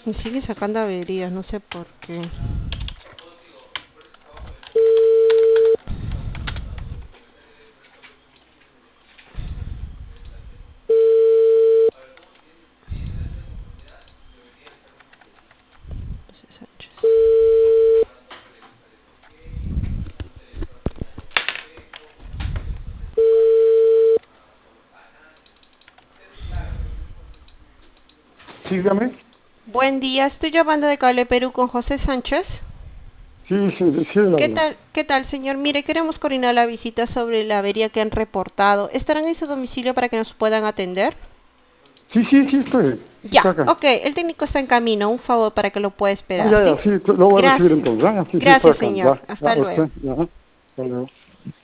Me sigue sacando averías, no sé por qué. José Sánchez. Sí, dígame. Buen día, estoy llamando de Cable Perú con José Sánchez. Sí, sí, sí, él habla. Qué tal, señor? Mire, queremos coordinar la visita sobre la avería que han reportado. ¿Estarán en su domicilio para que nos puedan atender? Sí, sí, sí, estoy Ya, acá. ok, el técnico está en camino. Un favor para que lo pueda Ah, esperar, ya, ¿sí? ya, sí, lo voy a recibir Gracias. entonces. Ah, sí, sí, estoy Gracias, acá. señor. Ya, ya, Hasta a usted, luego. ya. Hasta luego.